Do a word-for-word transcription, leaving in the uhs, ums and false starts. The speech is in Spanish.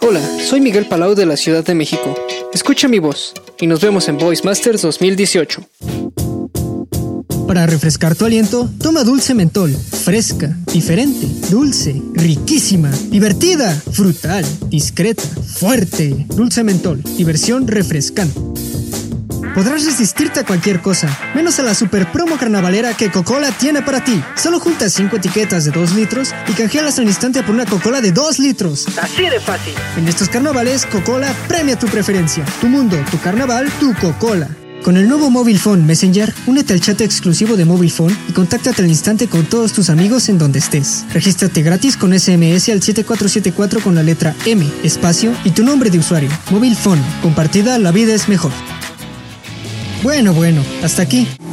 Hola, soy Miguel Palau de la Ciudad de México. Escucha mi voz y nos vemos en Voice Masters dos mil dieciocho. Para refrescar tu aliento, toma Dulce Mentol. Fresca, diferente, dulce, riquísima, divertida, frutal, discreta, fuerte. Dulce Mentol, diversión refrescante. Podrás resistirte a cualquier cosa, menos a la super promo carnavalera que Coca-Cola tiene para ti. Solo junta cinco etiquetas de dos litros y canjealas al instante por una Coca-Cola de dos litros. Así de fácil. En estos carnavales, Coca-Cola premia tu preferencia. Tu mundo, tu carnaval, tu Coca-Cola. Con el nuevo Mobile Phone Messenger, únete al chat exclusivo de Mobile Phone y contáctate al instante con todos tus amigos en donde estés. Regístrate gratis con S M S al siete cuatro siete cuatro con la letra M, espacio y tu nombre de usuario. Mobile Phone. Compartida, la vida es mejor. Bueno, bueno, hasta aquí.